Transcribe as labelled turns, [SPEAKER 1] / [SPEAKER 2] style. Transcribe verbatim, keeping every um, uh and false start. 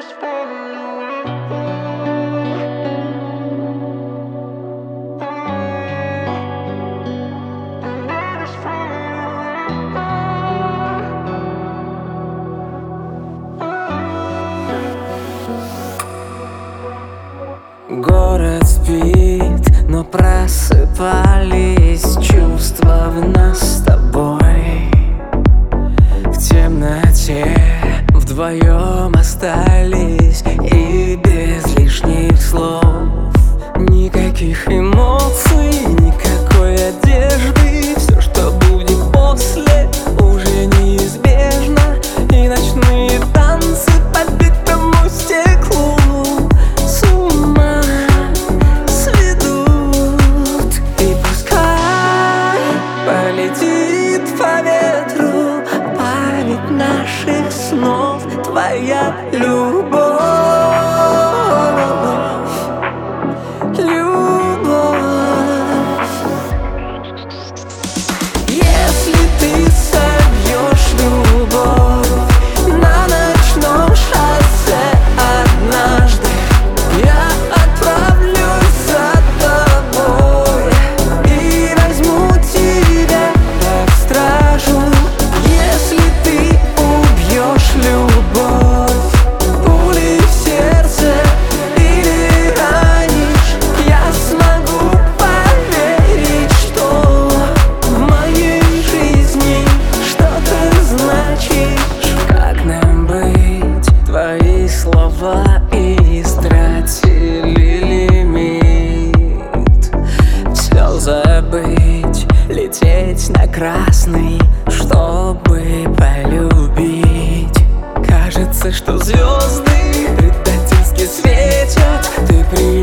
[SPEAKER 1] Город спит, но просыпались чувства в нас с тобой. В темноте вдвоем остались, и без лишних слов. Никаких эмоций, никакой одежды. Все, что будет после, уже неизбежно. И ночные танцы по битому стеклу с ума сведут. И пускай полетит по ветру память наших снов, твоя любовь. Истратили лимит. Все забыть, лететь на красный, чтобы полюбить. Кажется, что звезды предательски светят. Ты при